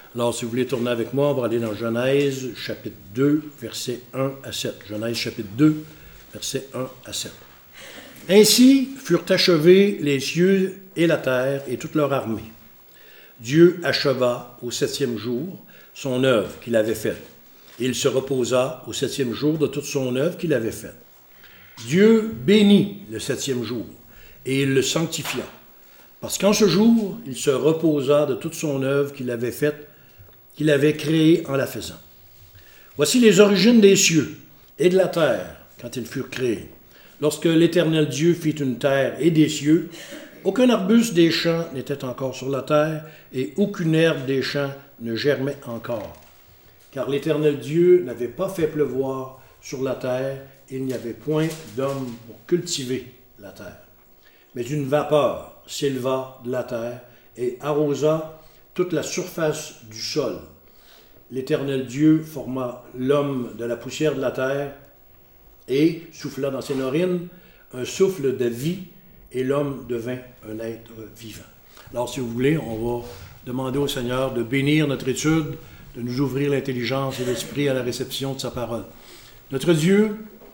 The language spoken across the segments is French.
Alors, si vous voulez tourner avec moi, on va aller dans Genèse, chapitre 2, versets 1 à 7. Genèse, chapitre 2, versets 1 à 7. « Ainsi furent achevés les cieux et la terre et toute leur armée. Dieu acheva au 7e jour son œuvre qu'il avait faite. Et il se reposa au 7e jour de toute son œuvre qu'il avait faite. Dieu bénit le 7e jour et il le sanctifia. Parce qu'en ce jour, il se reposa de toute son œuvre qu'il avait faite, qu'il avait créée en la faisant. Voici les origines des cieux et de la terre quand ils furent créés. Lorsque l'Éternel Dieu fit une terre et des cieux, aucun arbuste des champs n'était encore sur la terre et aucune herbe des champs ne germait encore. Car l'Éternel Dieu n'avait pas fait pleuvoir sur la terre et il n'y avait point d'homme pour cultiver la terre. Mais une vapeur s'éleva de la terre et arrosa toute la surface du sol. L'Éternel Dieu forma l'homme de la poussière de la terre et souffla dans ses narines un souffle de vie, et l'homme devint un être vivant. Alors, si vous voulez, on va demander au Seigneur de bénir notre étude, de nous ouvrir l'intelligence et l'esprit à la réception de sa parole. Notre Dieu,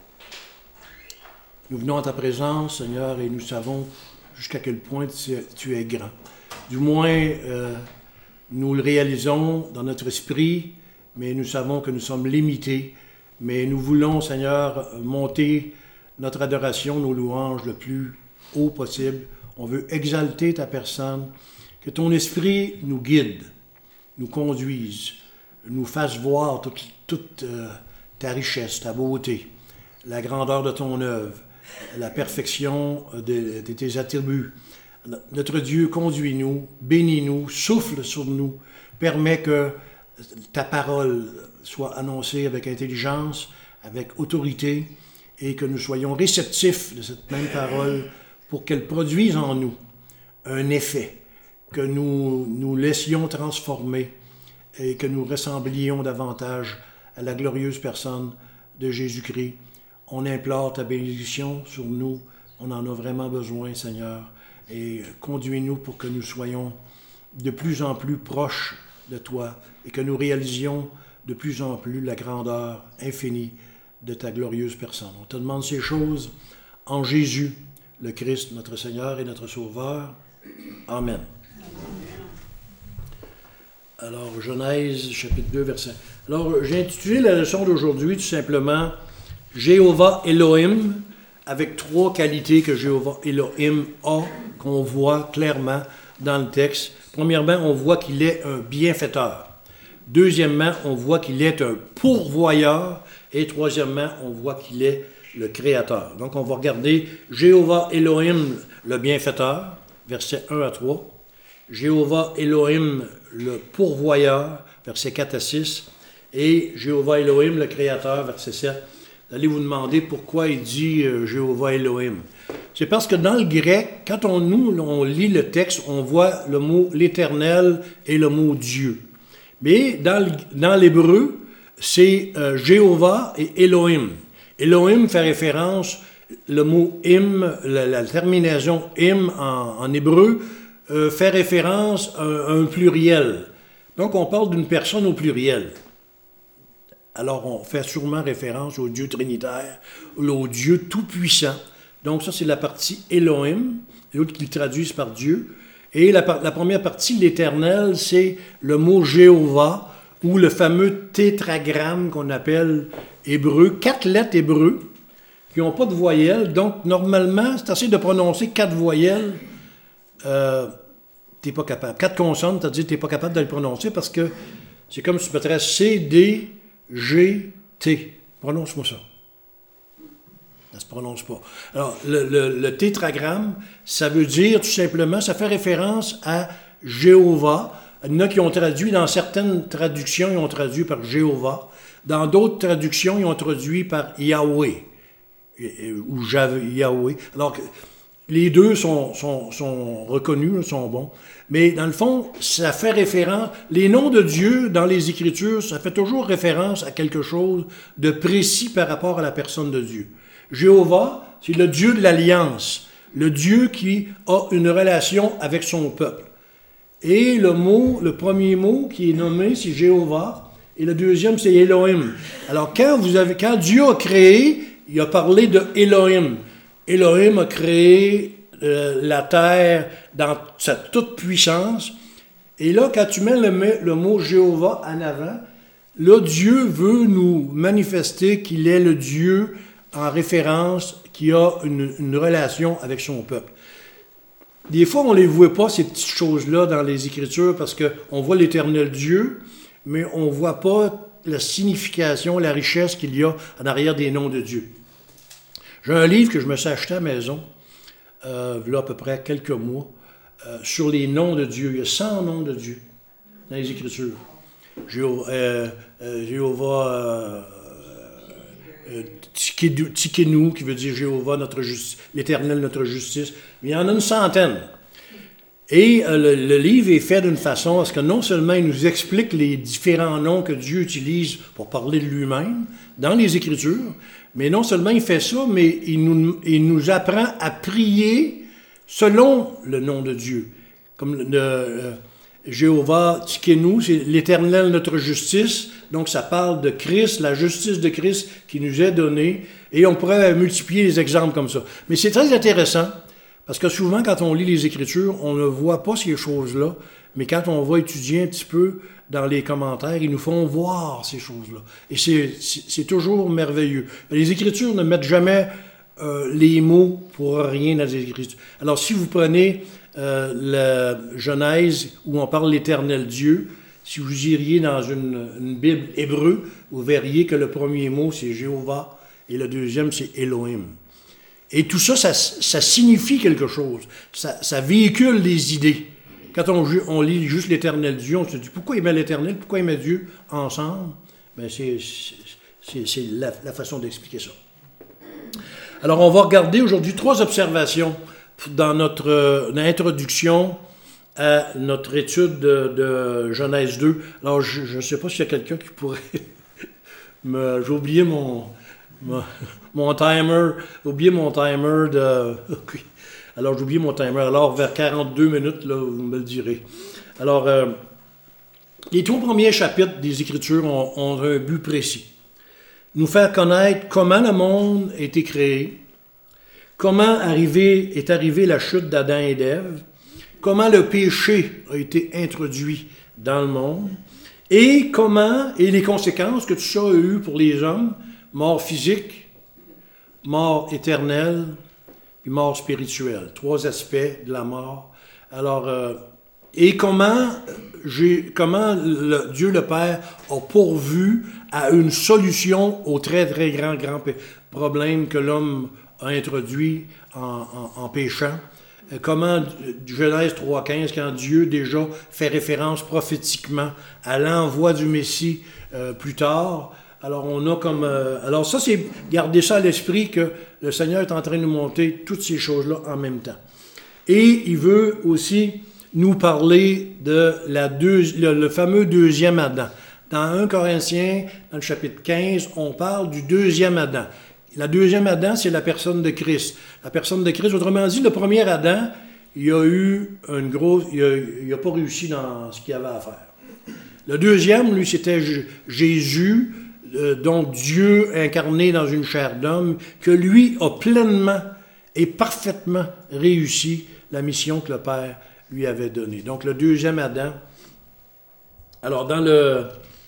nous venons à ta présence, Seigneur, et nous savons jusqu'à quel point tu es grand. Du moins, nous le réalisons dans notre esprit, mais nous savons que nous sommes limités. Mais nous voulons, Seigneur, monter notre adoration, nos louanges le plus haut possible. On veut exalter ta personne, que ton esprit nous guide, nous conduise, nous fasse voir toute ta richesse, ta beauté, la grandeur de ton œuvre, la perfection de tes attributs. Notre Dieu, conduis-nous, bénis-nous, souffle sur nous, permet que ta parole soit annoncée avec intelligence, avec autorité, et que nous soyons réceptifs de cette même parole pour qu'elle produise en nous un effet, que nous laissions transformer et que nous ressemblions davantage à la glorieuse personne de Jésus-Christ. On implore ta bénédiction sur nous. On en a vraiment besoin, Seigneur. Et conduis-nous pour que nous soyons de plus en plus proches de toi et que nous réalisions de plus en plus la grandeur infinie de ta glorieuse personne. On te demande ces choses en Jésus, le Christ, notre Seigneur et notre Sauveur. Amen. Alors, Genèse, chapitre 2, verset... Alors, j'ai intitulé la leçon d'aujourd'hui tout simplement « Jéhovah Elohim » avec 3 qualités que Jéhovah Elohim a, qu'on voit clairement dans le texte. Premièrement, on voit qu'il est un bienfaiteur. Deuxièmement, on voit qu'il est un pourvoyeur. Et troisièmement, on voit qu'il est le créateur. Donc, on va regarder Jéhovah Elohim, le bienfaiteur, versets 1 à 3. Jéhovah Elohim, le pourvoyeur, versets 4 à 6. Et Jéhovah Elohim, le créateur, verset 7. Vous allez vous demander pourquoi il dit Jéhovah Elohim. C'est parce que dans le grec, quand on lit le texte, on voit le mot l'Éternel et le mot Dieu. Mais dans l'hébreu, c'est Jéhovah et Elohim. Elohim fait référence, le mot im, la terminaison im en hébreu, fait référence à un pluriel. Donc on parle d'une personne au pluriel. Alors on fait sûrement référence au Dieu trinitaire, au Dieu tout-puissant. Donc ça c'est la partie Elohim, l'autre qu'ils traduisent par Dieu. Et la première partie, l'Éternel, c'est le mot Jéhovah, ou le fameux tétragramme qu'on appelle hébreu, 4 lettres hébreux qui n'ont pas de voyelles. Donc, normalement, c'est assez de prononcer 4 voyelles. T'es pas capable. 4 consonnes, c'est-à-dire que tu n'es pas capable de le prononcer parce que c'est comme si tu mettrais C, D, G, T. Prononce-moi ça. Ça ne se prononce pas. Alors, le tétragramme, ça veut dire tout simplement, ça fait référence à Jéhovah. Il y en a qui ont traduit, dans certaines traductions, ils ont traduit par Jéhovah. Dans d'autres traductions, ils ont traduit par Yahweh, ou Yahweh. Alors, les deux sont reconnus, sont bons. Mais dans le fond, ça fait référence, les noms de Dieu dans les Écritures, ça fait toujours référence à quelque chose de précis par rapport à la personne de Dieu. Jéhovah, c'est le Dieu de l'alliance, le Dieu qui a une relation avec son peuple. Et le premier mot qui est nommé, c'est Jéhovah. Et le deuxième, c'est Elohim. Alors, quand Dieu a créé, il a parlé de Elohim. Elohim a créé la terre dans sa toute puissance. Et là, quand tu mets le mot Jéhovah en avant, là, Dieu veut nous manifester qu'il est le Dieu en référence, qui a une relation avec son peuple. Des fois, on ne les voit pas, ces petites choses-là, dans les Écritures, parce qu'on voit l'Éternel Dieu, mais on ne voit pas la signification, la richesse qu'il y a en arrière des noms de Dieu. J'ai un livre que je me suis acheté à la maison, là à peu près quelques mois, sur les noms de Dieu. Il y a 100 noms de Dieu dans les Écritures. Jéhovah Tsikenu, qui veut dire Jéhovah, l'Éternel, notre justice. Il y en a une centaine. Et le livre est fait d'une façon à ce que non seulement il nous explique les différents noms que Dieu utilise pour parler de lui-même dans les Écritures, mais non seulement il fait ça, mais il nous apprend à prier selon le nom de Dieu. Comme Jéhovah Tsikenu, c'est l'Éternel, notre justice. Donc, ça parle de Christ, la justice de Christ qui nous est donnée. Et on pourrait multiplier les exemples comme ça. Mais c'est très intéressant, parce que souvent, quand on lit les Écritures, on ne voit pas ces choses-là. Mais quand on va étudier un petit peu dans les commentaires, ils nous font voir ces choses-là. Et c'est toujours merveilleux. Les Écritures ne mettent jamais les mots pour rien dans les Écritures. Alors, si vous prenez la Genèse, où on parle de l'Éternel Dieu, si vous iriez dans une Bible hébreu, vous verriez que le premier mot, c'est Jéhovah, et le deuxième, c'est Elohim. Et tout ça, ça signifie quelque chose. Ça véhicule des idées. Quand on lit juste l'Éternel Dieu, on se dit, pourquoi il met l'Éternel, pourquoi il met Dieu ensemble? Ben c'est la façon d'expliquer ça. Alors, on va regarder aujourd'hui 3 observations dans notre introduction à notre étude de Genèse 2. Alors, je ne sais pas s'il y a quelqu'un qui pourrait j'ai oublié mon timer. J'ai oublié mon timer de... Okay. Alors, j'ai oublié mon timer. Alors, vers 42 minutes, là, vous me le direz. Alors, les 3 premiers chapitres des Écritures ont un but précis. Nous faire connaître comment le monde a été créé, comment est arrivée la chute d'Adam et d'Ève, comment le péché a été introduit dans le monde, et les conséquences que tout ça a eu pour les hommes, mort physique, mort éternelle, puis mort spirituelle. 3 aspects de la mort. Alors, et comment Dieu le Père a pourvu à une solution au très, très grand problème que l'homme a introduit en péchant. Comment, Genèse 3.15, quand Dieu déjà fait référence prophétiquement à l'envoi du Messie plus tard. Alors, on a comme... alors ça, c'est garder ça à l'esprit que le Seigneur est en train de nous montrer toutes ces choses-là en même temps. Et il veut aussi nous parler de le fameux deuxième Adam. Dans 1 Corinthiens, dans le chapitre 15, on parle du deuxième Adam. La deuxième Adam, c'est la personne de Christ. La personne de Christ, autrement dit, le premier Adam, il a pas réussi dans ce qu'il avait à faire. Le deuxième, lui, c'était Jésus, donc Dieu incarné dans une chair d'homme, que lui a pleinement et parfaitement réussi la mission que le Père lui avait donnée. Donc, le deuxième Adam. Alors, dans le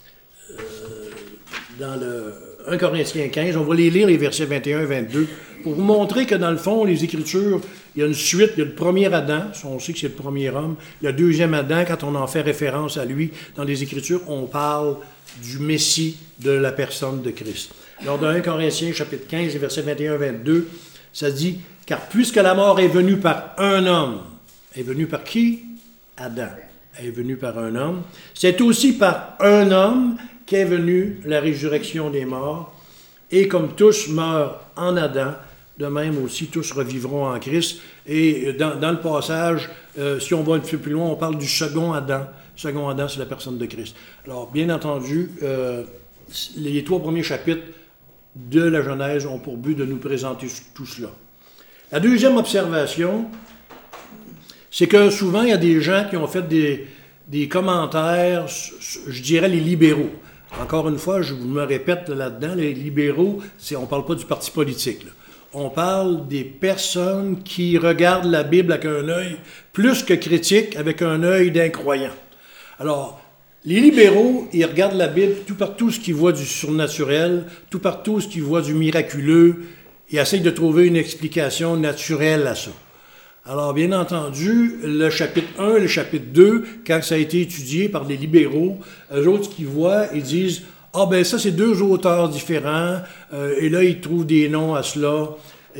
1 Corinthiens 15, on va les lire, les versets 21 et 22, pour vous montrer que dans le fond, les Écritures, il y a une suite. Il y a le premier Adam, on sait que c'est le premier homme. Le deuxième Adam, quand on en fait référence à lui, dans les Écritures, on parle du Messie, de la personne de Christ. Alors, dans 1 Corinthiens, chapitre 15, les versets 21 et 22, ça dit, « Car puisque la mort est venue par un homme, est venue par qui? Adam. Est venue par un homme. C'est aussi par un homme qu'est venue la résurrection des morts. Et comme tous meurent en Adam, de même aussi tous revivront en Christ. » Et dans le passage, si on va un peu plus loin, on parle du second Adam. Second Adam, c'est la personne de Christ. Alors, bien entendu, les 3 premiers chapitres de la Genèse ont pour but de nous présenter tout cela. La deuxième observation, c'est que souvent, il y a des gens qui ont fait des commentaires, je dirais les libéraux. Encore une fois, je me répète là-dedans, les libéraux, on ne parle pas du parti politique, là. On parle des personnes qui regardent la Bible avec un œil plus que critique, avec un œil d'incroyant. Alors, les libéraux, ils regardent la Bible tout partout ce qu'ils voient du surnaturel, tout partout ce qu'ils voient du miraculeux, ils essayent de trouver une explication naturelle à ça. Alors, bien entendu, le chapitre 1 et le chapitre 2, quand ça a été étudié par les libéraux, eux autres qui voient, ils disent « Ah ben ça, c'est deux auteurs différents, et là, ils trouvent des noms à cela. »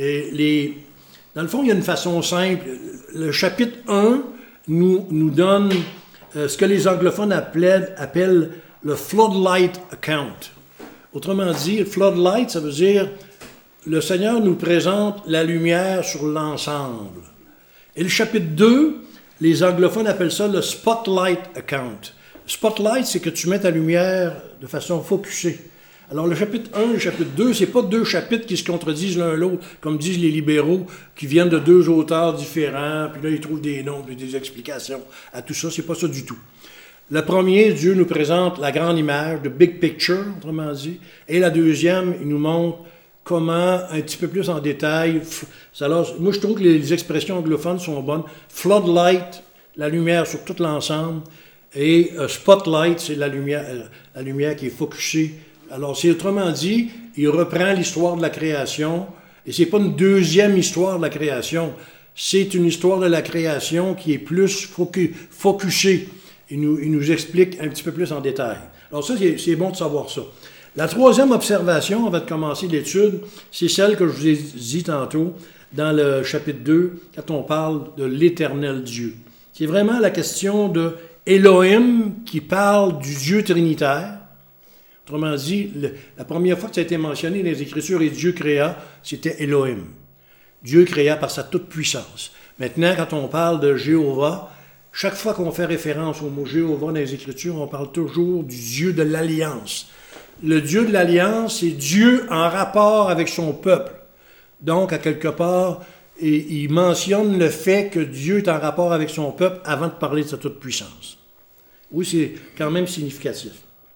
Dans le fond, il y a une façon simple. Le chapitre 1 nous donne ce que les anglophones appellent le floodlight account. Autrement dit, le floodlight, ça veut dire le Seigneur nous présente la lumière sur l'ensemble. Et le chapitre 2, les anglophones appellent ça le spotlight account. Spotlight, c'est que tu mets ta lumière de façon focusée. Alors, le chapitre 1 et le chapitre 2, c'est pas deux chapitres qui se contredisent l'un l'autre, comme disent les libéraux, qui viennent de deux auteurs différents, puis là, ils trouvent des noms, puis des explications à tout ça. C'est pas ça du tout. Le premier, Dieu nous présente la grande image, the big picture, autrement dit. Et la deuxième, il nous montre comment, un petit peu plus en détail. Alors, moi, je trouve que les expressions anglophones sont bonnes. Floodlight, la lumière sur tout l'ensemble. Et spotlight, c'est la lumière qui est focusée. Alors, c'est autrement dit, il reprend l'histoire de la création, et c'est pas une deuxième histoire de la création, c'est une histoire de la création qui est plus focusée. Il nous explique un petit peu plus en détail. Alors ça, c'est bon de savoir ça. La troisième observation, avant de commencer l'étude, c'est celle que je vous ai dit tantôt, dans le chapitre 2, quand on parle de l'éternel Dieu. C'est vraiment la question de Elohim qui parle du Dieu trinitaire. Autrement dit, la première fois que ça a été mentionné dans les Écritures et Dieu créa, c'était Elohim. Dieu créa par sa toute-puissance. Maintenant, quand on parle de Jéhovah, chaque fois qu'on fait référence au mot Jéhovah dans les Écritures, on parle toujours du Dieu de l'Alliance. Le Dieu de l'Alliance, c'est Dieu en rapport avec son peuple. Donc, à quelque part, il mentionne le fait que Dieu est en rapport avec son peuple avant de parler de sa toute-puissance. Oui, c'est quand même significatif.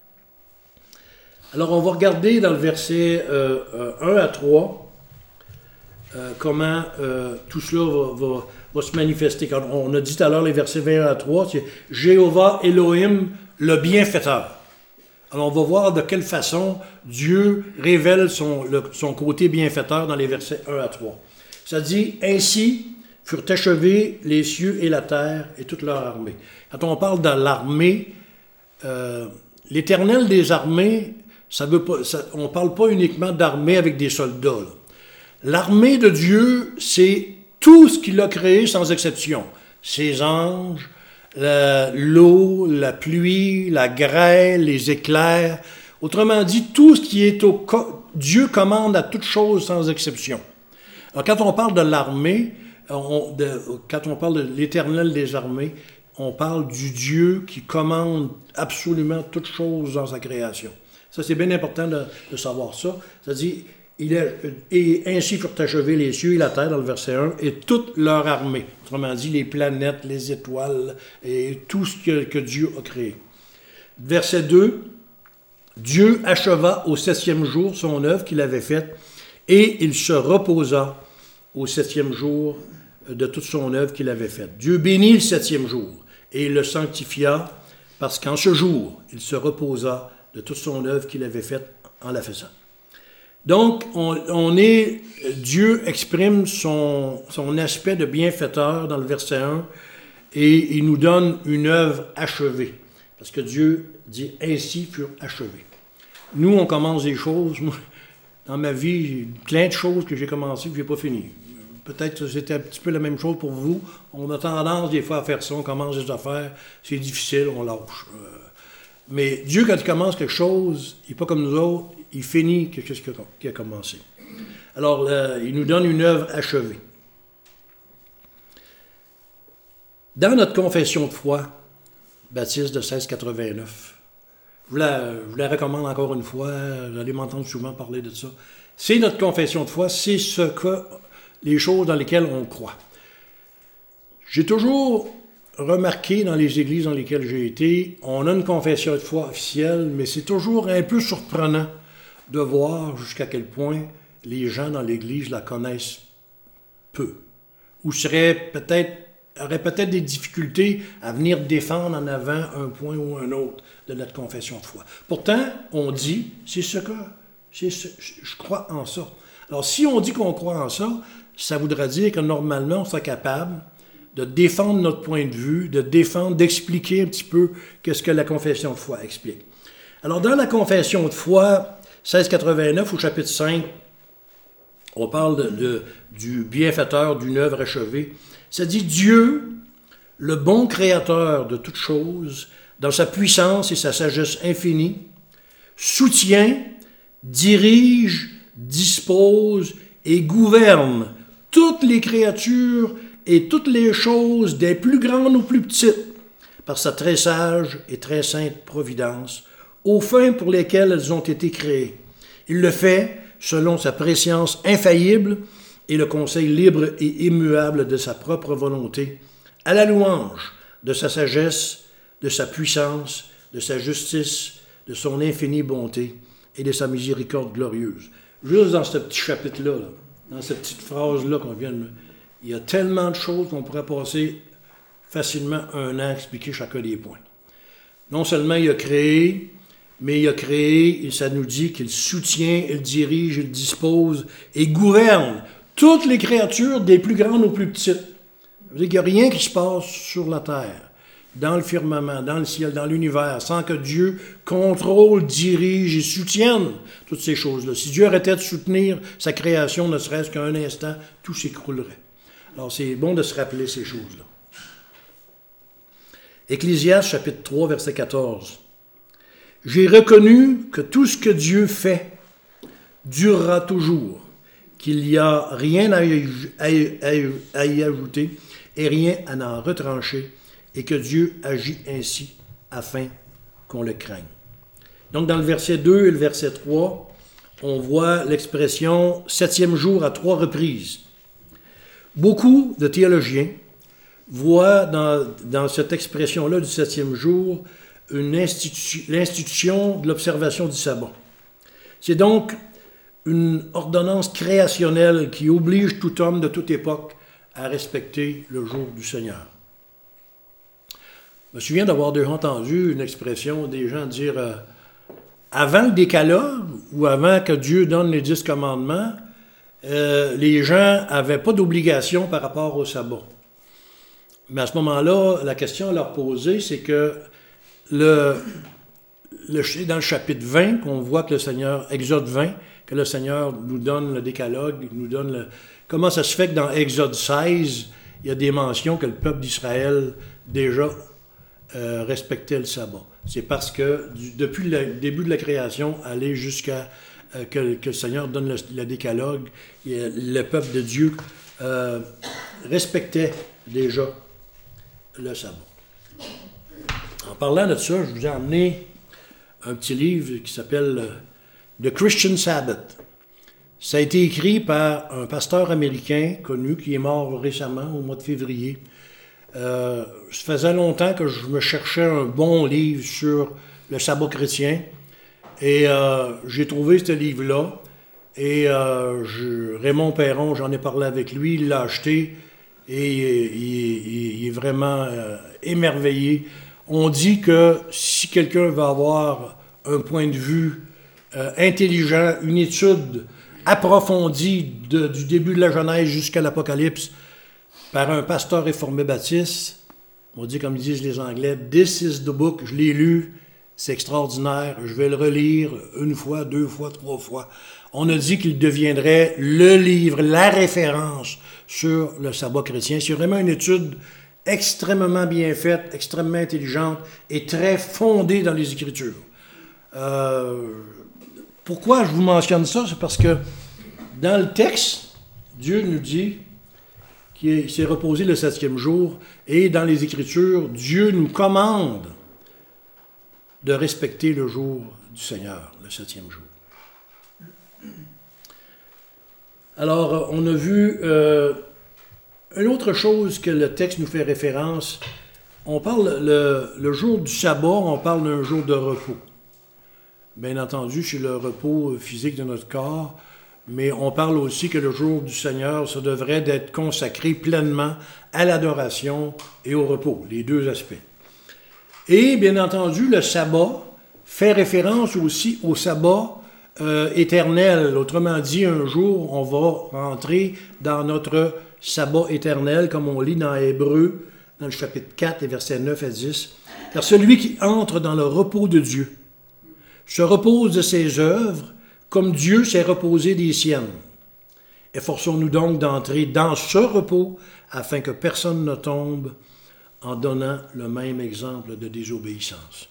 Alors, on va regarder dans le verset 1 à 3 comment tout cela va se manifester. Quand on a dit tout à l'heure les versets 20 à 3, c'est Jéhovah Elohim, le bienfaiteur. Alors, on va voir de quelle façon Dieu révèle son côté bienfaiteur dans les versets 1 à 3. Ça dit « Ainsi furent achevés les cieux et la terre et toute leur armée. » Quand on parle de l'armée, l'Éternel des armées, on ne parle pas uniquement d'armée avec des soldats. Là. L'armée de Dieu, c'est tout ce qu'il a créé sans exception. Ses anges, l'eau, la pluie, la grêle, les éclairs. Autrement dit, tout ce qui est Dieu commande à toute chose sans exception. Alors, quand on parle de l'armée, quand on parle de l'Éternel des armées, on parle du Dieu qui commande absolument toute chose dans sa création. Ça, c'est bien important de savoir ça. Ça dit, et ainsi furent achevés les cieux et la terre, dans le verset 1, et toute leur armée. Autrement dit, les planètes, les étoiles, et tout ce que Dieu a créé. Verset 2, Dieu acheva au 7e jour son œuvre qu'il avait faite, et il se reposa au 7e jour de toute son œuvre qu'il avait faite. Dieu bénit le 7e jour, et il le sanctifia, parce qu'en ce jour, il se reposa de toute son œuvre qu'il avait faite en la faisant. Donc, Dieu exprime son aspect de bienfaiteur dans le verset 1, et il nous donne une œuvre achevée. Parce que Dieu dit « Ainsi furent achevés ». Nous, on commence des choses. Moi, dans ma vie, j'ai plein de choses que j'ai commencées que je n'ai pas finies. Peut-être que c'était un petit peu la même chose pour vous. On a tendance des fois à faire ça, on commence des affaires, c'est difficile, on lâche. Mais Dieu, quand il commence quelque chose, il n'est pas comme nous autres, il finit quelque chose qui a commencé. Alors, il nous donne une œuvre achevée. Dans notre confession de foi, Baptiste de 1689, je vous la recommande encore une fois, vous allez m'entendre souvent parler de ça. C'est notre confession de foi, c'est les choses dans lesquelles on croit. J'ai toujours remarqué dans les églises dans lesquelles j'ai été, on a une confession de foi officielle, mais c'est toujours un peu surprenant de voir jusqu'à quel point les gens dans l'Église la connaissent peu, ou auraient peut-être des difficultés à venir défendre en avant un point ou un autre de notre confession de foi. Pourtant, on dit, je crois en ça. Alors, si on dit qu'on croit en ça, ça voudra dire que normalement, on sera capable de défendre notre point de vue, d'expliquer un petit peu qu'est-ce que la confession de foi explique. Alors, dans la confession de foi, 1689 au chapitre 5, on parle du bienfaiteur d'une œuvre achevée. Ça dit « Dieu, le bon créateur de toutes choses, dans sa puissance et sa sagesse infinie, soutient, dirige, dispose et gouverne toutes les créatures et toutes les choses, des plus grandes aux plus petites, par sa très sage et très sainte providence, aux fins pour lesquelles elles ont été créées. Il le fait selon sa préscience infaillible et le conseil libre et immuable de sa propre volonté, à la louange de sa sagesse, de sa puissance, de sa justice, de son infinie bonté et de sa miséricorde glorieuse. » Juste dans ce petit chapitre-là, dans cette petite phrase-là qu'on vient de... Il y a tellement de choses qu'on pourrait passer facilement un an à expliquer chacun des points. Non seulement il a créé, mais il a créé, et ça nous dit qu'il soutient, il dirige, il dispose et gouverne toutes les créatures, des plus grandes aux plus petites. Ça veut dire qu'il n'y a rien qui se passe sur la terre, dans le firmament, dans le ciel, dans l'univers, sans que Dieu contrôle, dirige et soutienne toutes ces choses-là. Si Dieu arrêtait de soutenir sa création, ne serait-ce qu'un instant, tout s'écroulerait. Alors c'est bon de se rappeler ces choses-là. Ecclésiaste, chapitre 3, verset 14. « J'ai reconnu que tout ce que Dieu fait durera toujours, qu'il n'y a rien à y ajouter et rien à en retrancher, et que Dieu agit ainsi afin qu'on le craigne. » Donc dans le verset 2 et le verset 3, on voit l'expression « septième jour » à 3 reprises. Beaucoup de théologiens voient dans cette expression-là du septième jour l'institution de l'observation du sabbat. C'est donc une ordonnance créationnelle qui oblige tout homme de toute époque à respecter le jour du Seigneur. Je me souviens d'avoir déjà entendu une expression des gens dire avant le décalogue ou avant que Dieu donne les 10 commandements, les gens n'avaient pas d'obligation par rapport au sabbat. Mais à ce moment-là, la question à leur poser, c'est que dans le chapitre 20, qu'on voit que le Seigneur, Exode 20, que le Seigneur nous donne le décalogue, nous donne comment ça se fait que dans Exode 16, il y a des mentions que le peuple d'Israël déjà respectait le sabbat. C'est parce que depuis le début de la création, aller jusqu'à que le Seigneur donne le décalogue, le peuple de Dieu respectait déjà le sabbat. En parlant de ça, je vous ai emmené un petit livre qui s'appelle The Christian Sabbath. Ça a été écrit par un pasteur américain connu qui est mort récemment, au mois de février. Ça faisait longtemps que je me cherchais un bon livre sur le sabbat chrétien. Et j'ai trouvé ce livre-là. Et Raymond Perron, j'en ai parlé avec lui, il l'a acheté. Et il est vraiment émerveillé. On dit que si quelqu'un veut avoir un point de vue intelligent, une étude approfondie du début de la Genèse jusqu'à l'Apocalypse par un pasteur réformé baptiste, on dit comme disent les Anglais, « This is the book », je l'ai lu, c'est extraordinaire, je vais le relire 1 fois, 2 fois, 3 fois. On a dit qu'il deviendrait le livre, la référence sur le sabbat chrétien. C'est vraiment une étude extrêmement bien faite, extrêmement intelligente et très fondée dans les Écritures. Pourquoi je vous mentionne ça? C'est parce que dans le texte, Dieu nous dit qu'il s'est reposé le 7e jour et dans les Écritures, Dieu nous commande de respecter le jour du Seigneur, le 7e jour. Alors, on a vu Une autre chose que le texte nous fait référence, on parle le jour du sabbat, on parle d'un jour de repos. Bien entendu, c'est le repos physique de notre corps, mais on parle aussi que le jour du Seigneur, ça devrait d'être consacré pleinement à l'adoration et au repos, les deux aspects. Et bien entendu, le sabbat fait référence aussi au sabbat éternel. Autrement dit, un jour, on va rentrer dans notre sabbat éternel, comme on lit dans Hébreux, dans le chapitre 4, les versets 9 à 10. Car celui qui entre dans le repos de Dieu se repose de ses œuvres, comme Dieu s'est reposé des siennes. Efforçons-nous donc d'entrer dans ce repos, afin que personne ne tombe en donnant le même exemple de désobéissance.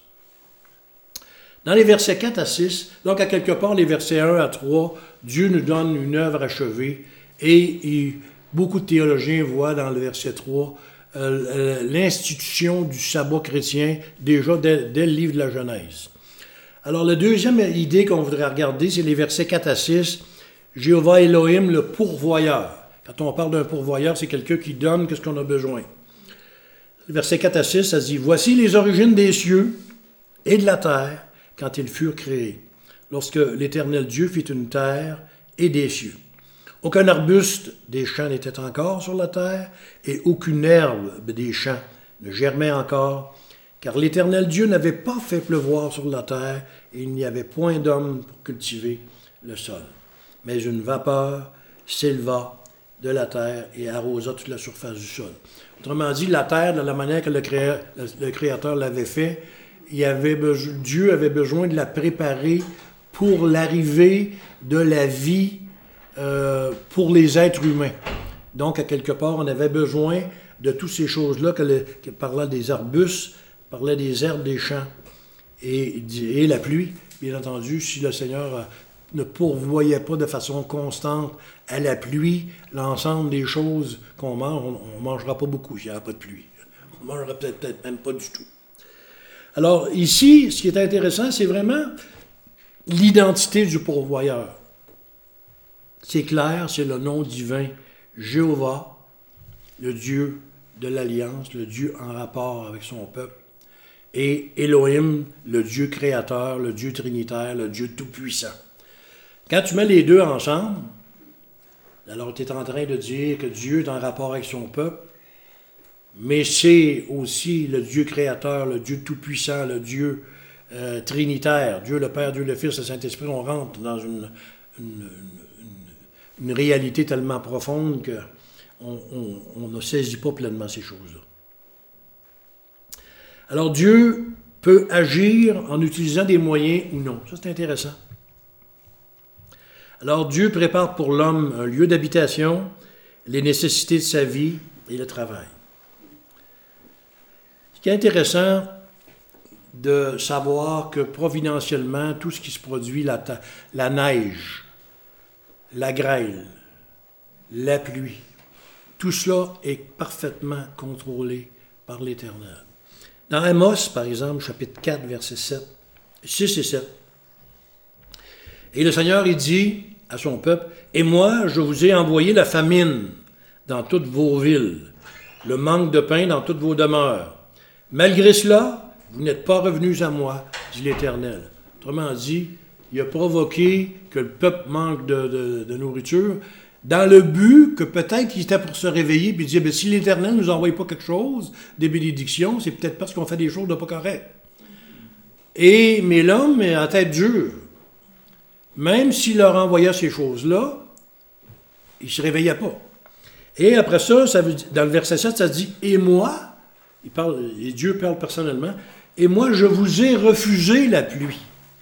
Dans les versets 4 à 6, donc à quelque part les versets 1 à 3, Dieu nous donne une œuvre achevée et beaucoup de théologiens voient dans le verset 3 l'institution du sabbat chrétien déjà dès le livre de la Genèse. Alors la deuxième idée qu'on voudrait regarder, c'est les versets 4 à 6, Jéhovah Elohim, le pourvoyeur. Quand on parle d'un pourvoyeur, c'est quelqu'un qui donne ce qu'on a besoin. Verset 4 à 6, ça dit « Voici les origines des cieux et de la terre quand ils furent créés, lorsque l'Éternel Dieu fit une terre et des cieux. Aucun arbuste des champs n'était encore sur la terre, et aucune herbe des champs ne germait encore, car l'Éternel Dieu n'avait pas fait pleuvoir sur la terre, et il n'y avait point d'homme pour cultiver le sol. Mais une vapeur s'éleva de la terre et arrosa toute la surface du sol. » Autrement dit, la terre, de la manière que le Créateur l'avait fait, Dieu avait besoin de la préparer pour l'arrivée de la vie pour les êtres humains. Donc, à quelque part, on avait besoin de toutes ces choses-là, que parlait des arbustes, parlait des herbes des champs et la pluie. Bien entendu, si le Seigneur ne pourvoyait pas de façon constante à la pluie l'ensemble des choses qu'on mange, on ne mangera pas beaucoup s'il n'y a pas de pluie. On ne mangera peut-être même pas du tout. Alors ici, ce qui est intéressant, c'est vraiment l'identité du pourvoyeur. C'est clair, c'est le nom divin Jéhovah, le Dieu de l'Alliance, le Dieu en rapport avec son peuple, et Elohim, le Dieu créateur, le Dieu trinitaire, le Dieu tout-puissant. Quand tu mets les deux ensemble, alors tu es en train de dire que Dieu est en rapport avec son peuple, mais c'est aussi le Dieu créateur, le Dieu tout-puissant, le Dieu trinitaire, Dieu le Père, Dieu le Fils, le Saint-Esprit. On rentre dans une réalité tellement profonde qu'on ne saisit pas pleinement ces choses-là. Alors Dieu peut agir en utilisant des moyens ou non. Ça, c'est intéressant. Alors Dieu prépare pour l'homme un lieu d'habitation, les nécessités de sa vie et le travail. Ce qui est intéressant de savoir que providentiellement, tout ce qui se produit, la neige, la grêle, la pluie, tout cela est parfaitement contrôlé par l'Éternel. Dans Amos, par exemple, chapitre 4, versets 6 et 7, et le Seigneur, il dit à son peuple, « Et moi, je vous ai envoyé la famine dans toutes vos villes, le manque de pain dans toutes vos demeures. Malgré cela, vous n'êtes pas revenus à moi, dit l'Éternel. » Autrement dit, il a provoqué que le peuple manque de nourriture, dans le but que peut-être qu'il était pour se réveiller et dire, si l'Éternel ne nous envoie pas quelque chose, des bénédictions, c'est peut-être parce qu'on fait des choses de pas correctes. Mais l'homme est à tête dure. Même s'il leur envoyait ces choses-là, il ne se réveillait pas. Et après ça, dans le verset 7, ça dit, « Et moi, et Dieu parle personnellement, « Et moi, je vous ai refusé la pluie. »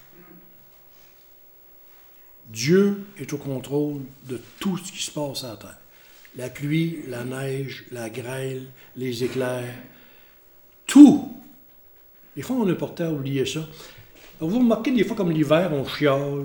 Dieu est au contrôle de tout ce qui se passe à la terre. La pluie, la neige, la grêle, les éclairs, tout. Des fois, on est porté à oublier ça. Alors, vous remarquez, des fois, comme l'hiver, on chiale.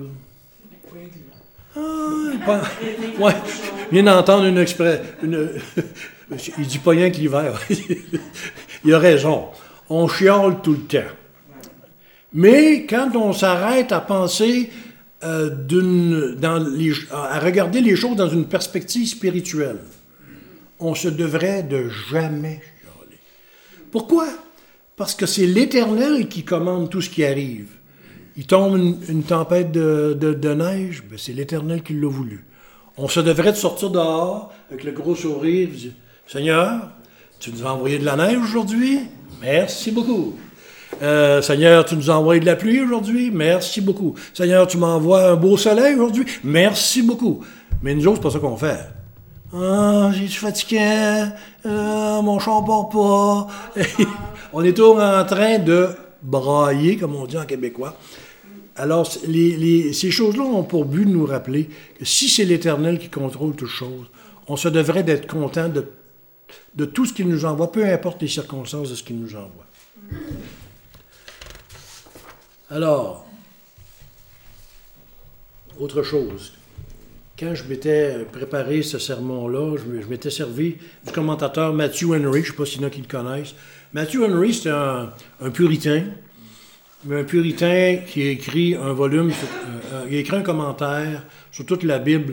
Ouais, je viens d'entendre une expression. Il dit pas rien que l'hiver. Il a raison. On chiale tout le temps. Mais quand on s'arrête à penser à regarder les choses dans une perspective spirituelle, on se devrait de jamais chialer. Pourquoi? Parce que c'est l'Éternel qui commande tout ce qui arrive. Il tombe une tempête de neige, ben c'est l'Éternel qui l'a voulu. On se devrait de sortir dehors avec le gros sourire et dire « Seigneur, tu nous as envoyé de la neige aujourd'hui? Merci beaucoup. Seigneur, tu nous as envoyé de la pluie aujourd'hui? Merci beaucoup. Seigneur, tu m'envoies un beau soleil aujourd'hui? Merci beaucoup. » Mais nous autres, c'est pas ça qu'on fait. « Ah, j'ai-tu fatigué? Mon char part pas. » On est toujours en train de brailler, comme on dit en québécois. Alors, ces choses-là ont pour but de nous rappeler que si c'est l'Éternel qui contrôle toutes choses, on se devrait d'être content de tout ce qu'il nous envoie, peu importe les circonstances de ce qu'il nous envoie. Alors, autre chose. Quand je m'étais préparé ce sermon-là, je m'étais servi du commentateur Matthew Henry, je ne sais pas s'il y en a qui le connaissent. Matthew Henry, c'est un puritain. Un puritain qui a écrit un volume, il a écrit un commentaire sur toute la Bible.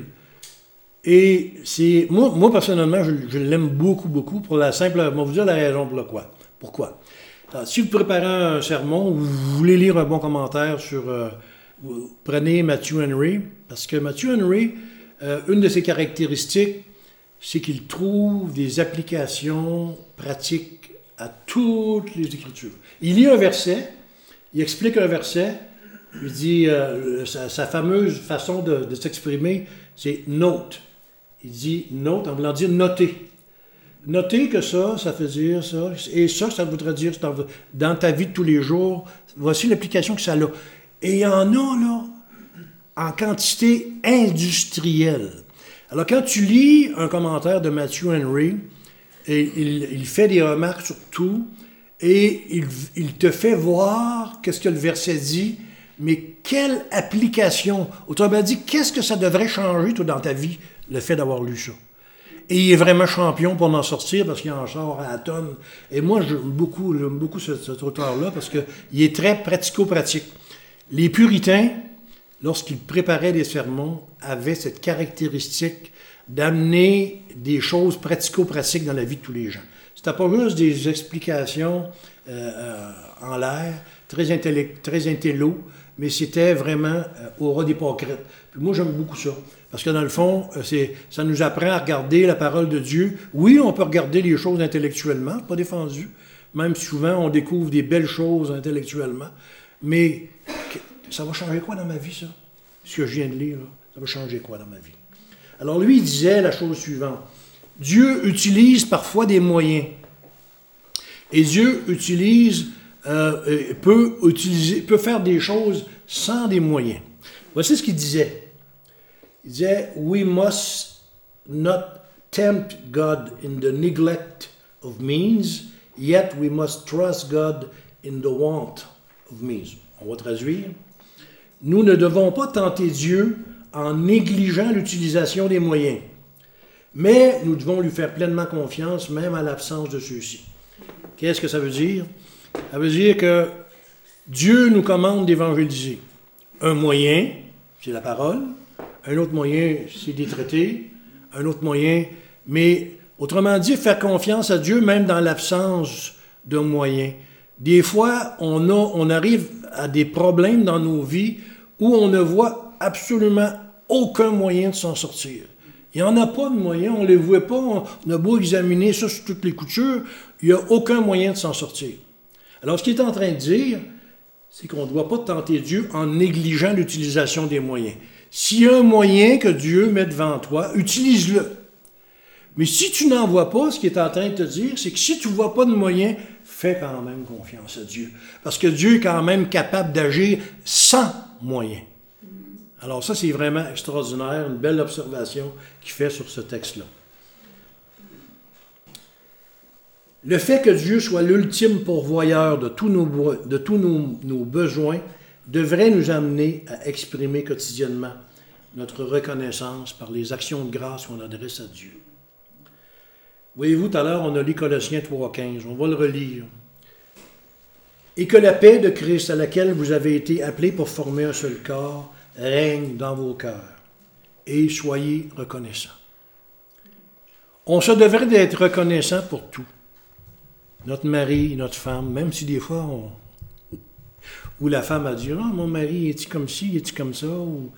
Et c'est moi personnellement, je l'aime beaucoup, beaucoup, pour la simple... Je vais vous dire la raison pourquoi. Alors, si vous préparez un sermon, ou vous voulez lire un bon commentaire sur... vous prenez Matthew Henry, parce que Matthew Henry, une de ses caractéristiques, c'est qu'il trouve des applications pratiques à toutes les Écritures. Il lit un verset, il explique un verset, il dit, sa fameuse façon de s'exprimer, c'est « note ». Il dit « note » en voulant dire « noter ». Noter que ça veut dire ça, et ça voudrait dire dans ta vie de tous les jours, voici l'application que ça a. Et il y en a, là, en quantité industrielle. Alors, quand tu lis un commentaire de Matthew Henry, et il fait des remarques sur tout, et il te fait voir qu'est-ce que le verset dit, mais quelle application, autrement dit, qu'est-ce que ça devrait changer, toi, dans ta vie, le fait d'avoir lu ça. Et il est vraiment champion pour en sortir, parce qu'il en sort à la tonne. Et moi, j'aime beaucoup cet auteur-là, parce qu'il est très pratico-pratique. Les puritains, lorsqu'ils préparaient des sermons, avaient cette caractéristique d'amener des choses pratico-pratiques dans la vie de tous les gens. C'était pas juste des explications en l'air, très intello, mais c'était vraiment au ras d'hypocrite. Puis moi, j'aime beaucoup ça. Parce que dans le fond, ça nous apprend à regarder la parole de Dieu. Oui, on peut regarder les choses intellectuellement, pas défendu. Même souvent, on découvre des belles choses intellectuellement. Mais ça va changer quoi dans ma vie, ça? Ce que je viens de lire, là, ça va changer quoi dans ma vie? Alors lui, il disait la chose suivante. Dieu utilise parfois des moyens. Et Dieu peut faire des choses sans des moyens. Voici ce qu'il disait. Il disait, « We must not tempt God in the neglect of means, yet we must trust God in the want of means. » On va traduire. « Nous ne devons pas tenter Dieu en négligeant l'utilisation des moyens, mais nous devons lui faire pleinement confiance, même à l'absence de ceux-ci. » Qu'est-ce que ça veut dire? Ça veut dire que Dieu nous commande d'évangéliser. Un moyen, c'est la parole. Un autre moyen, c'est des traités. Un autre moyen, mais autrement dit, faire confiance à Dieu même dans l'absence de moyens. Des fois, on arrive à des problèmes dans nos vies où on ne voit absolument aucun moyen de s'en sortir. Il n'y en a pas de moyen, on ne les voit pas, on a beau examiner ça sur toutes les coutures, il n'y a aucun moyen de s'en sortir. Alors, ce qu'il est en train de dire, c'est qu'on ne doit pas tenter Dieu en négligeant l'utilisation des moyens. S'il y a un moyen que Dieu met devant toi, utilise-le. Mais si tu n'en vois pas, ce qu'il est en train de te dire, c'est que si tu ne vois pas de moyen, fais quand même confiance à Dieu. Parce que Dieu est quand même capable d'agir sans moyens. Alors ça, c'est vraiment extraordinaire, une belle observation qu'il fait sur ce texte-là. Le fait que Dieu soit l'ultime pourvoyeur de tous nos besoins devrait nous amener à exprimer quotidiennement notre reconnaissance par les actions de grâce qu'on adresse à Dieu. Voyez-vous, tout à l'heure, on a lu Colossiens 3,15. On va le relire. « Et que la paix de Christ, à laquelle vous avez été appelés pour former un seul corps, règne dans vos cœurs, et soyez reconnaissants. » On se devrait d'être reconnaissant pour tout. Notre mari, notre femme, même si des fois, où la femme a dit « Ah, mon mari, est-il comme ci, est-il comme ça? »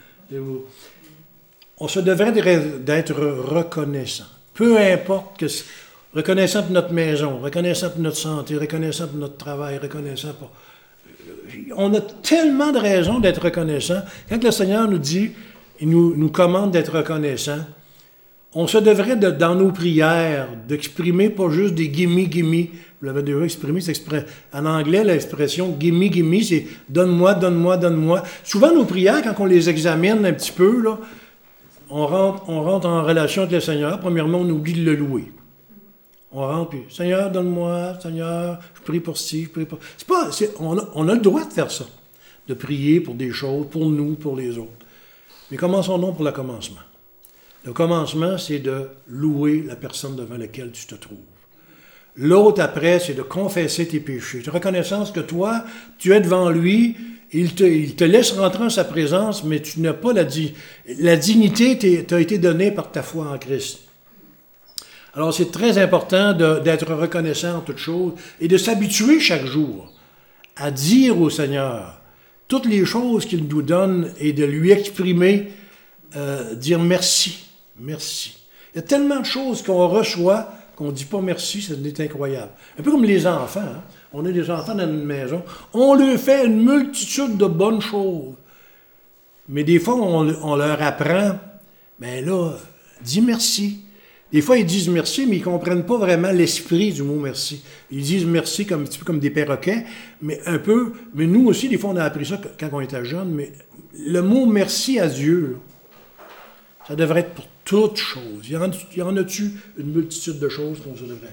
On se devrait d'être reconnaissant. Peu importe que reconnaissant pour notre maison, reconnaissant pour notre santé, reconnaissant pour notre travail, reconnaissant pour... On a tellement de raisons d'être reconnaissant. Quand le Seigneur nous dit, il nous commande d'être reconnaissant, on se devrait, dans nos prières, d'exprimer pas juste des « gimme, gimme ». Vous l'avez déjà exprimé, en anglais, l'expression « gimme, gimme », c'est « donne-moi, donne-moi, donne-moi ». Souvent, nos prières, quand on les examine un petit peu, là, on rentre en relation avec le Seigneur. Premièrement, on oublie de le louer. On rentre, puis « Seigneur, donne-moi, Seigneur, je prie pour ci, je prie pour... » On a le droit de faire ça, de prier pour des choses, pour nous, pour les autres. Mais commençons donc pour le commencement. Le commencement, c'est de louer la personne devant laquelle tu te trouves. L'autre, après, c'est de confesser tes péchés. Tu as reconnaissance que toi, tu es devant lui, il te laisse rentrer en sa présence, mais tu n'as pas la dignité t'a été donnée par ta foi en Christ. Alors, c'est très important d'être reconnaissant en toutes choses et de s'habituer chaque jour à dire au Seigneur toutes les choses qu'il nous donne et de lui exprimer, dire merci, merci. Il y a tellement de choses qu'on reçoit qu'on ne dit pas merci, c'est incroyable. Un peu comme les enfants. Hein? On a des enfants dans une maison. On leur fait une multitude de bonnes choses. Mais des fois, on leur apprend, mais là, dis merci. Des fois, ils disent merci, mais ils ne comprennent pas vraiment l'esprit du mot merci. Ils disent merci un petit peu comme des perroquets, mais un peu. Mais nous aussi, des fois, on a appris ça quand on était jeune. Mais le mot merci à Dieu, là, ça devrait être pour toutes choses. Il y en a-tu une multitude de choses qu'on se devrait?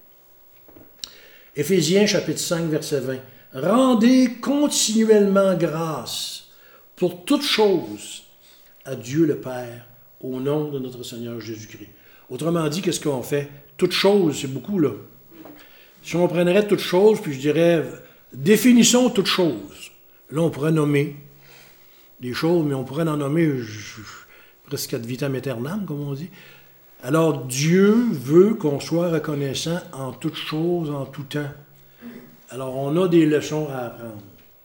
Éphésiens, chapitre 5, verset 20. Rendez continuellement grâce pour toutes choses à Dieu le Père, au nom de notre Seigneur Jésus-Christ. Autrement dit, qu'est-ce qu'on fait? Toutes choses, c'est beaucoup, là. Si on prendrait toutes choses, puis je dirais, définissons toutes choses. Là, on pourrait nommer des choses, mais on pourrait en nommer presque ad vitam aeternam, comme on dit. Alors, Dieu veut qu'on soit reconnaissant en toutes choses, en tout temps. Alors, on a des leçons à apprendre.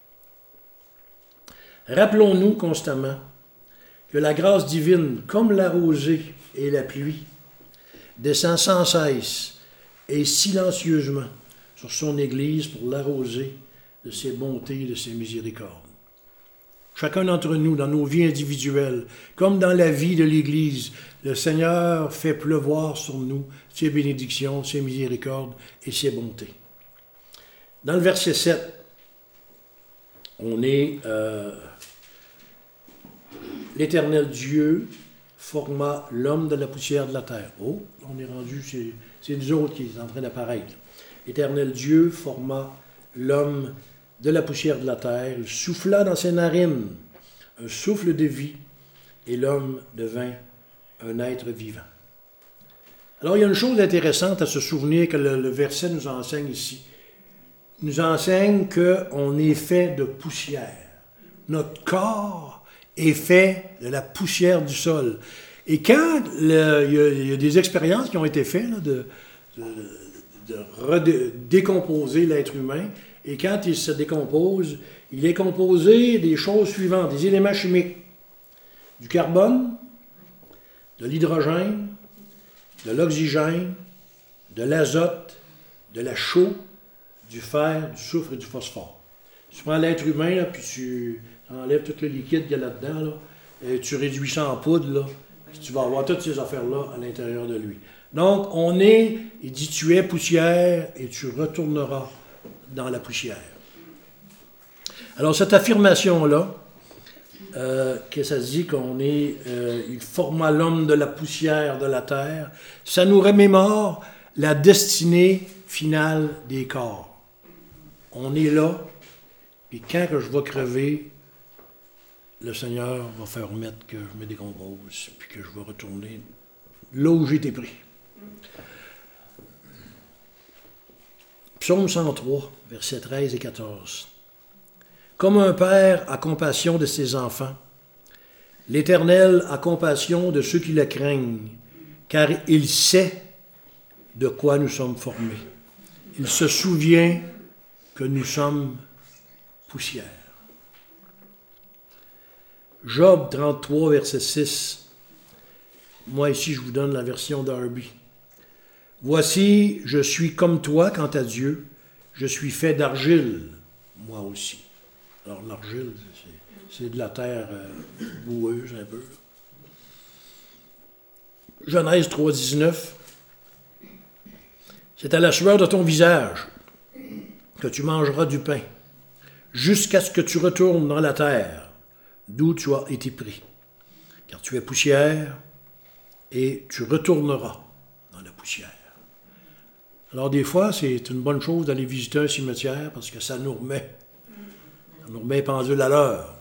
Rappelons-nous constamment que la grâce divine, comme la rosée et la pluie, descend sans cesse et silencieusement sur son Église pour l'arroser de ses bontés et de ses miséricordes. Chacun d'entre nous, dans nos vies individuelles, comme dans la vie de l'Église, le Seigneur fait pleuvoir sur nous ses bénédictions, ses miséricordes et ses bontés. Dans le verset 7, on est l'Éternel Dieu forma l'homme de la poussière de la terre. Oh, on est rendu, c'est nous autres qui est en train d'apparaître. L'Éternel Dieu forma l'homme de la poussière de la terre, il souffla dans ses narines un souffle de vie, et l'homme devint un être vivant. Alors, il y a une chose intéressante à se souvenir que le verset nous enseigne ici. Il nous enseigne qu'on est fait de poussière. Notre corps est fait de la poussière du sol. Et quand il y a des expériences qui ont été faites là, de décomposer l'être humain, et quand il se décompose, il est composé des choses suivantes, des éléments chimiques. Du carbone, de l'hydrogène, de l'oxygène, de l'azote, de la chaux, du fer, du soufre et du phosphore. Tu prends l'être humain, là, puis tu enlèves tout le liquide qu'il y a là-dedans, là, et tu réduis ça en poudre, là, puis tu vas avoir toutes ces affaires-là à l'intérieur de lui. Donc, il dit, tu es poussière et tu retourneras dans la poussière. Alors, cette affirmation-là, que ça se dit qu'on est, il forma l'homme de la poussière de la terre, ça nous remémore la destinée finale des corps. On est là, puis quand que je vais crever, le Seigneur va faire mettre que je me décompose, puis que je vais retourner là où j'ai été pris. Psaume 103, versets 13 et 14. Comme un père a compassion de ses enfants, l'Éternel a compassion de ceux qui le craignent, car il sait de quoi nous sommes formés. Il se souvient que nous sommes poussière. Job 33, verset 6. Moi ici, je vous donne la version Darby. Voici, je suis comme toi quant à Dieu, je suis fait d'argile, moi aussi. Alors l'argile, c'est de la terre boueuse un peu. Genèse 3, 19. C'est à la sueur de ton visage que tu mangeras du pain, jusqu'à ce que tu retournes dans la terre, d'où tu as été pris. Car tu es poussière, et tu retourneras dans la poussière. Alors des fois, c'est une bonne chose d'aller visiter un cimetière, parce que ça nous remet pendule à l'heure.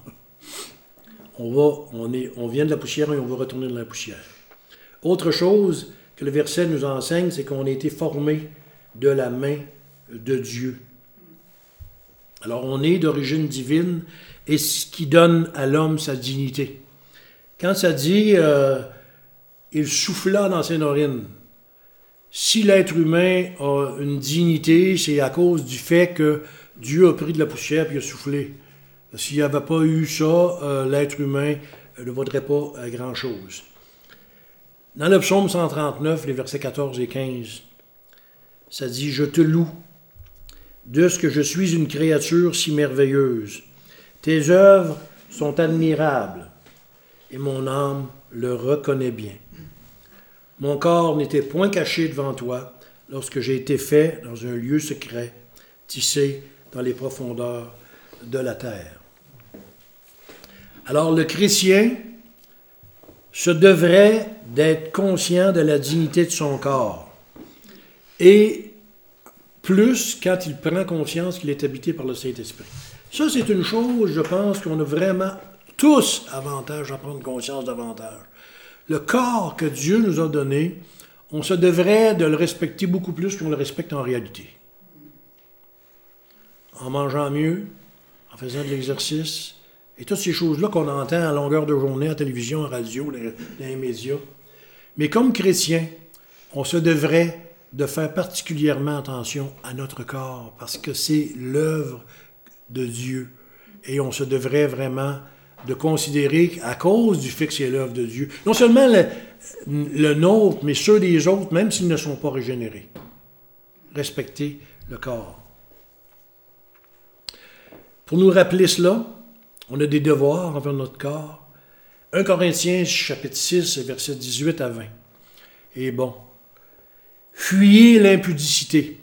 On vient de la poussière et on va retourner dans la poussière. Autre chose que le verset nous enseigne, c'est qu'on a été formé de la main de Dieu. Alors, on est d'origine divine et ce qui donne à l'homme sa dignité. Quand ça dit « il souffla dans ses narines », si l'être humain a une dignité, c'est à cause du fait que Dieu a pris de la poussière et a soufflé. S'il n'y avait pas eu ça, l'être humain ne vaudrait pas grand-chose. Dans le psaume 139, les versets 14 et 15, ça dit « Je te loue, de ce que je suis une créature si merveilleuse. Tes œuvres sont admirables, et mon âme le reconnaît bien. Mon corps n'était point caché devant toi, lorsque j'ai été fait dans un lieu secret, tissé dans les profondeurs de la terre. » Alors le chrétien se devrait d'être conscient de la dignité de son corps. Et plus quand il prend conscience qu'il est habité par le Saint-Esprit. Ça, c'est une chose, je pense, qu'on a vraiment tous avantage à prendre conscience davantage. Le corps que Dieu nous a donné, on se devrait de le respecter beaucoup plus qu'on le respecte en réalité. En mangeant mieux, en faisant de l'exercice, et toutes ces choses-là qu'on entend à longueur de journée, à la télévision, à la radio, dans les médias. Mais comme chrétien, on se devrait de faire particulièrement attention à notre corps, parce que c'est l'œuvre de Dieu. Et on se devrait vraiment de considérer qu'à cause du fait que c'est l'œuvre de Dieu, non seulement le nôtre, mais ceux des autres, même s'ils ne sont pas régénérés. Respecter le corps. Pour nous rappeler cela, on a des devoirs envers notre corps. 1 Corinthiens, chapitre 6, versets 18 à 20. Et bon, fuyez l'impudicité.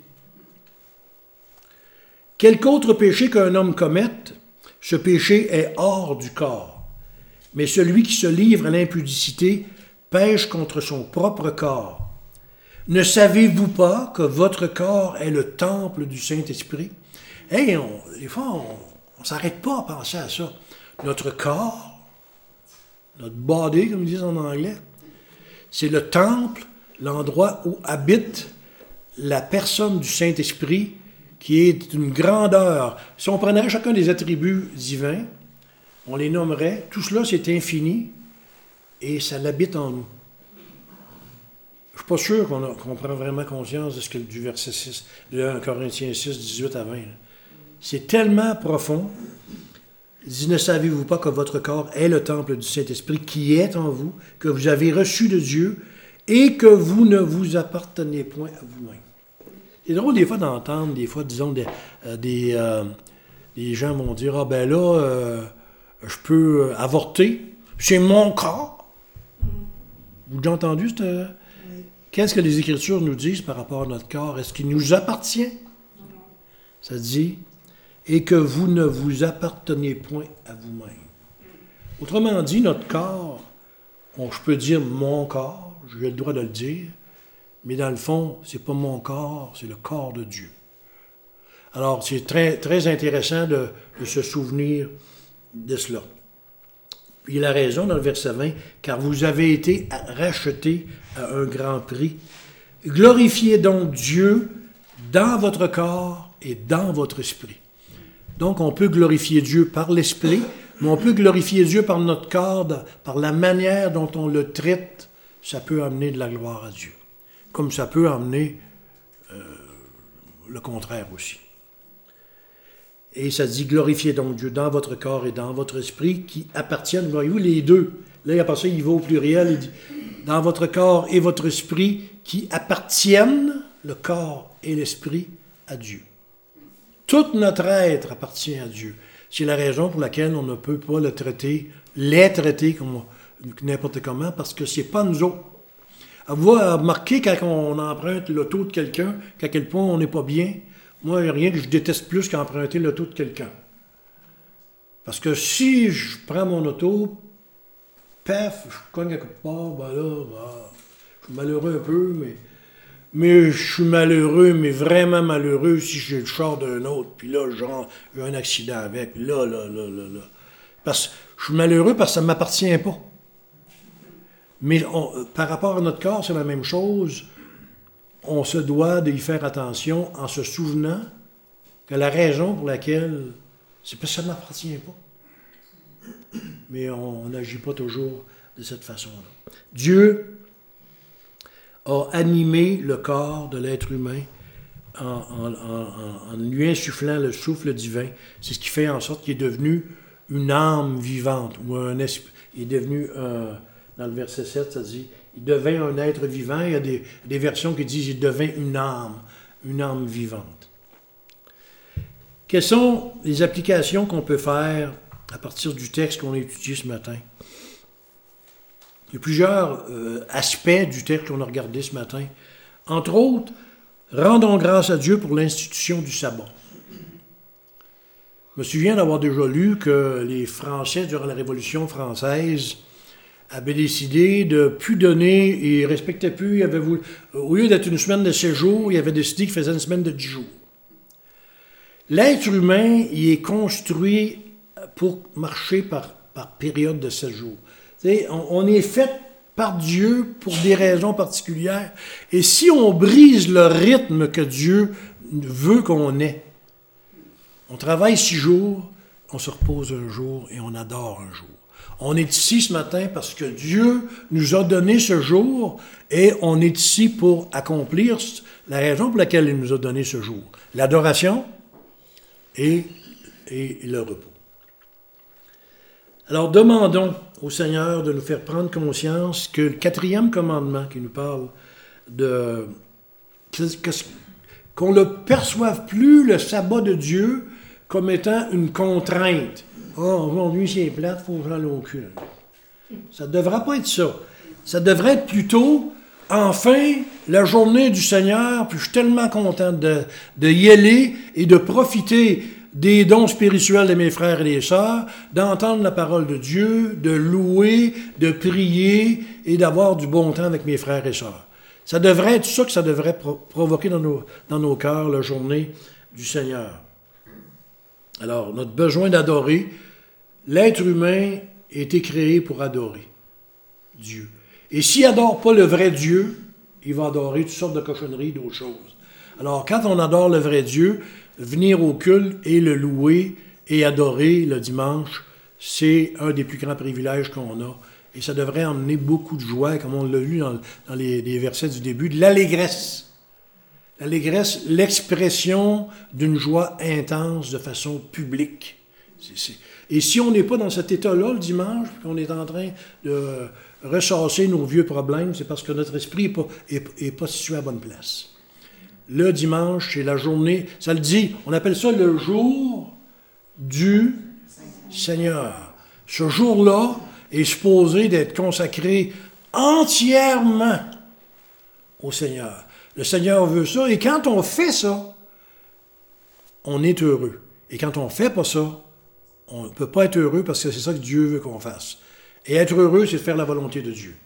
Quelque autre péché qu'un homme commette, ce péché est hors du corps. Mais celui qui se livre à l'impudicité pêche contre son propre corps. Ne savez-vous pas que votre corps est le temple du Saint-Esprit? Hey, des fois, on ne s'arrête pas à penser à ça. Notre corps, notre body, comme ils disent en anglais, c'est le temple, l'endroit où habite la personne du Saint-Esprit, qui est d'une grandeur. Si on prenait chacun des attributs divins, on les nommerait, tout cela c'est infini, et ça l'habite en nous. Je ne suis pas sûr qu'on prend vraiment conscience de ce que du verset 6, de 1 Corinthiens 6, 18 à 20. Là. C'est tellement profond. Il dit, ne savez-vous pas que votre corps est le temple du Saint-Esprit qui est en vous, que vous avez reçu de Dieu, et que vous ne vous appartenez point à vous-même. C'est drôle des fois d'entendre, des fois, disons, des gens vont dire, ah ben là, je peux avorter, c'est mon corps. Vous avez entendu cette... Qu'est-ce que les Écritures nous disent par rapport à notre corps? Est-ce qu'il nous appartient? Ça dit, et que vous ne vous appartenez point à vous-même. Autrement dit, notre corps, je peux dire mon corps, j'ai le droit de le dire, mais dans le fond, c'est pas mon corps, c'est le corps de Dieu. Alors, c'est très, très intéressant de se souvenir de cela. Puis il a raison dans le verset 20, car vous avez été rachetés à un grand prix. Glorifiez donc Dieu dans votre corps et dans votre esprit. Donc, on peut glorifier Dieu par l'esprit, mais on peut glorifier Dieu par notre corps, par la manière dont on le traite. Ça peut amener de la gloire à Dieu. comme ça peut emmener le contraire aussi. Et ça dit, glorifiez donc Dieu dans votre corps et dans votre esprit qui appartiennent, voyez-vous, les deux. Là, après ça, il va au pluriel, il dit, dans votre corps et votre esprit qui appartiennent, le corps et l'esprit, à Dieu. Tout notre être appartient à Dieu. C'est la raison pour laquelle on ne peut pas les traiter comme n'importe comment, parce que c'est pas nous autres. Vous remarquez quand on emprunte l'auto de quelqu'un, qu'à quel point on n'est pas bien. Moi, il n'y a rien que je déteste plus qu'emprunter l'auto de quelqu'un. Parce que si je prends mon auto, paf, je cogne à quelque part, je suis malheureux un peu, mais je suis malheureux, mais vraiment malheureux si j'ai le char d'un autre, puis là, genre, j'ai un accident avec, là. Parce que je suis malheureux parce que ça ne m'appartient pas. Mais par rapport à notre corps, c'est la même chose. On se doit d'y faire attention en se souvenant que la raison pour laquelle, c'est parce que ça ne m'appartient pas. Mais on n'agit pas toujours de cette façon-là. Dieu a animé le corps de l'être humain en lui insufflant le souffle divin. C'est ce qui fait en sorte qu'il est devenu une âme vivante, ou un esprit. Il est devenu, dans le verset 7, ça dit, il devint un être vivant. Il y a des versions qui disent il devint une âme vivante. Quelles sont les applications qu'on peut faire à partir du texte qu'on a étudié ce matin? Il y a plusieurs aspects du texte qu'on a regardé ce matin. Entre autres, rendons grâce à Dieu pour l'institution du sabbat. Je me souviens d'avoir déjà lu que les Français, durant la Révolution française, avaient décidé de ne plus donner, ils ne respectaient plus, au lieu d'être une semaine de 7 jours, ils avaient décidé qu'ils faisaient une semaine de 10 jours. L'être humain, il est construit pour marcher par période de 7 jours. On est fait par Dieu pour des raisons particulières. Et si on brise le rythme que Dieu veut qu'on ait, on travaille 6 jours, on se repose un jour et on adore un jour. On est ici ce matin parce que Dieu nous a donné ce jour et on est ici pour accomplir la raison pour laquelle il nous a donné ce jour. L'adoration et le repos. Alors demandons au Seigneur de nous faire prendre conscience que le 4e commandement qui nous parle qu'on ne perçoive plus le sabbat de Dieu comme étant une contrainte. « Oh, aujourd'hui c'est plate, il faut que j'aille au culte. » Ça ne devrait pas être ça. Ça devrait être plutôt, enfin, la journée du Seigneur, puis je suis tellement content de y aller et de profiter des dons spirituels de mes frères et des sœurs, d'entendre la parole de Dieu, de louer, de prier et d'avoir du bon temps avec mes frères et sœurs. Ça devrait être ça que ça devrait provoquer dans nos cœurs, la journée du Seigneur. Alors, notre besoin d'adorer, l'être humain a été créé pour adorer Dieu. Et s'il n'adore pas le vrai Dieu, il va adorer toutes sortes de cochonneries, d'autres choses. Alors, quand on adore le vrai Dieu, venir au culte et le louer et adorer le dimanche, c'est un des plus grands privilèges qu'on a. Et ça devrait emmener beaucoup de joie, comme on l'a lu dans les versets du début, de l'allégresse. L'allégresse, l'expression d'une joie intense de façon publique. Et si on n'est pas dans cet état-là le dimanche, puis qu'on est en train de ressasser nos vieux problèmes, c'est parce que notre esprit n'est pas situé à la bonne place. Le dimanche, c'est la journée, ça le dit, on appelle ça le jour du Seigneur. Ce jour-là est supposé d'être consacré entièrement au Seigneur. Le Seigneur veut ça, et quand on fait ça, on est heureux. Et quand on ne fait pas ça, on ne peut pas être heureux parce que c'est ça que Dieu veut qu'on fasse. Et être heureux, c'est de faire la volonté de Dieu.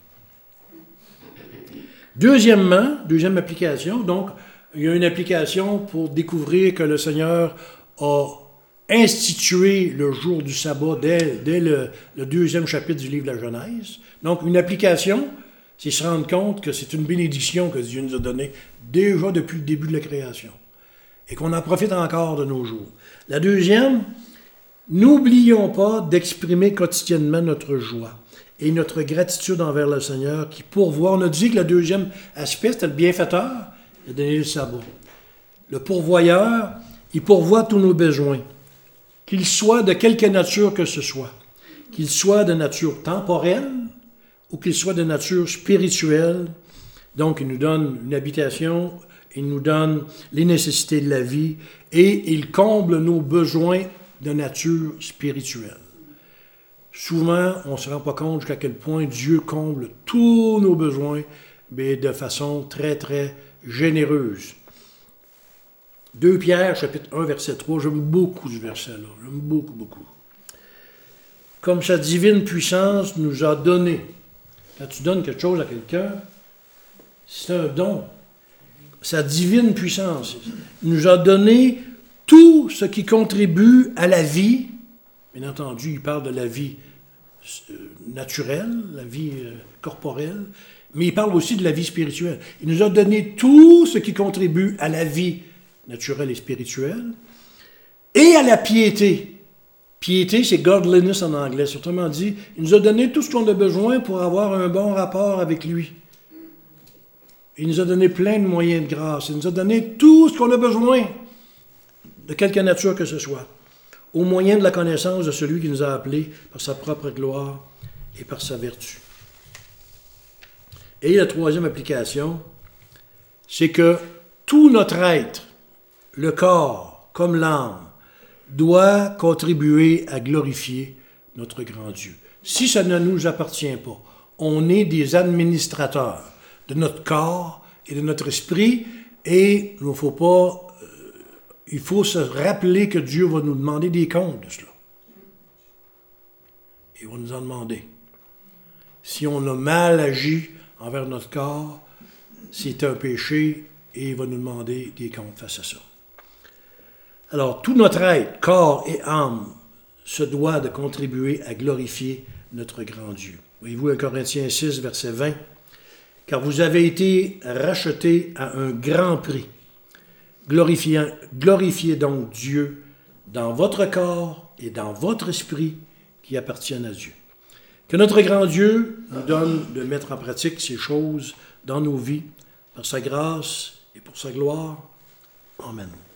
Deuxième application, donc, il y a une application pour découvrir que le Seigneur a institué le jour du sabbat dès le 2e chapitre du livre de la Genèse. Donc, une application, c'est se rendre compte que c'est une bénédiction que Dieu nous a donnée déjà depuis le début de la création et qu'on en profite encore de nos jours. La deuxième, n'oublions pas d'exprimer quotidiennement notre joie et notre gratitude envers le Seigneur qui pourvoit. On a dit que le deuxième aspect, c'était le bienfaiteur, il a donné le sabbat. Le pourvoyeur, il pourvoit tous nos besoins, qu'ils soient de quelque nature que ce soit, qu'ils soient de nature temporelle ou qu'ils soient de nature spirituelle. Donc, il nous donne une habitation, il nous donne les nécessités de la vie et il comble nos besoins de nature spirituelle. Souvent, on ne se rend pas compte jusqu'à quel point Dieu comble tous nos besoins, mais de façon très, très généreuse. 2 Pierre, chapitre 1, verset 3, j'aime beaucoup ce verset-là, j'aime beaucoup, beaucoup. Comme sa divine puissance nous a donné. Quand tu donnes quelque chose à quelqu'un, c'est un don. Sa divine puissance nous a donné tout ce qui contribue à la vie. Bien entendu, il parle de la vie naturelle, la vie corporelle, mais il parle aussi de la vie spirituelle. Il nous a donné tout ce qui contribue à la vie naturelle et spirituelle et à la piété. Piété, c'est godliness en anglais. C'est autrement dit, il nous a donné tout ce qu'on a besoin pour avoir un bon rapport avec lui. Il nous a donné plein de moyens de grâce. Il nous a donné tout ce qu'on a besoin, de quelque nature que ce soit, au moyen de la connaissance de celui qui nous a appelés par sa propre gloire et par sa vertu. Et la troisième application, c'est que tout notre être, le corps comme l'âme, doit contribuer à glorifier notre grand Dieu. Si ça ne nous appartient pas, on est des administrateurs de notre corps et de notre esprit, et il faut se rappeler que Dieu va nous demander des comptes de cela. Il va nous en demander. Si on a mal agi envers notre corps, c'est un péché, et il va nous demander des comptes face à ça. Alors, tout notre être, corps et âme, se doit de contribuer à glorifier notre grand Dieu. Voyez-vous, 1 Corinthiens 6, verset 20, « Car vous avez été rachetés à un grand prix. Glorifiez donc Dieu dans votre corps et dans votre esprit qui appartiennent à Dieu. » Que notre grand Dieu nous donne de mettre en pratique ces choses dans nos vies, par sa grâce et pour sa gloire. Amen.